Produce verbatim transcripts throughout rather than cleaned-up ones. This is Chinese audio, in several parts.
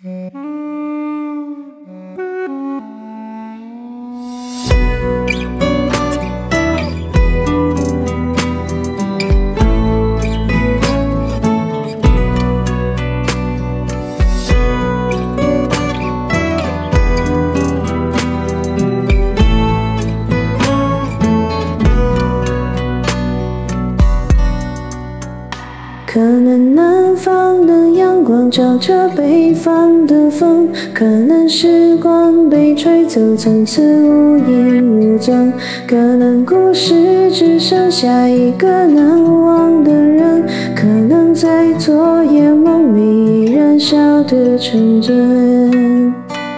可能南方的阳光照着北方的风，可能时光被吹走，从此无影无踪。可能故事只剩下一个难忘的人，可能在昨夜梦里燃烧的纯真。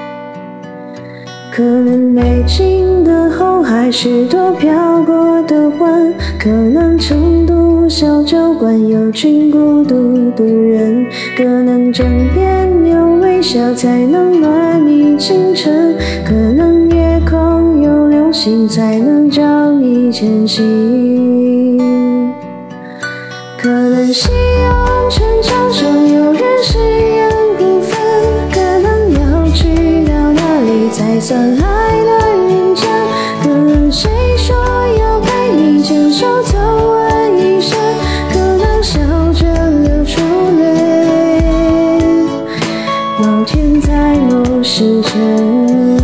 可能北京的红海是朵飘过的湾，可能成都小酒馆有群孤独的人，可能枕边有微笑才能暖你清晨，可能夜空有流星才能照你前行。可能夕阳城墙上有人誓言不分，可能要去到哪里才算爱了人间，可能谁说要陪你牵手走完一生，可能笑着流出泪，某天在某时辰。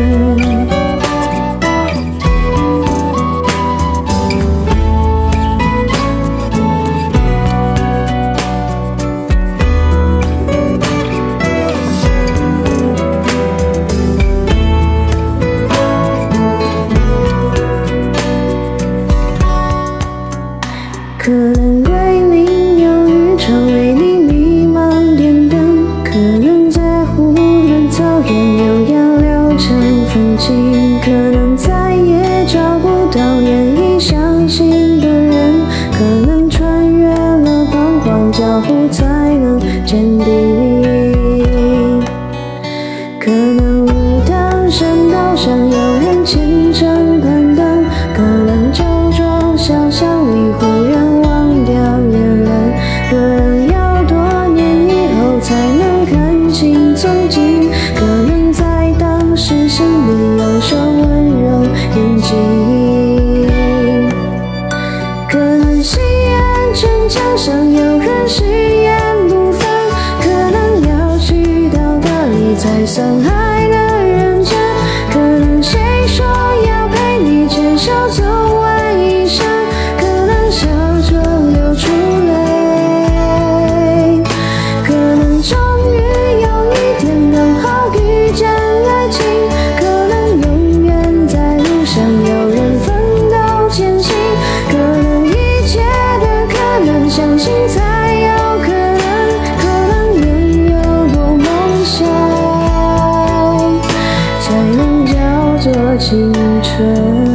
可能归零有日常为你迷茫点灯，可能在湖南草原有杨柳成风景，可能再也找不到愿意相信的人，可能穿越了彷徨脚步才能坚定，可能武当山道上有人虔诚攀登，可能酒庄小巷里忽然忘掉恋人，可能要多年以后才能看清踪迹，可能在当时心里有双温柔眼睛，可能夕阳城墙上有人誓言不分，可能要去到哪里才算爱了人间，可能谁说要陪你牵手走完一生，可能笑着流出泪，可能终于有一天刚好遇见爱情，可能永远在路上有人奋斗前行，可能一切的可能相信才有可能，可能拥有过梦想才能叫做青春。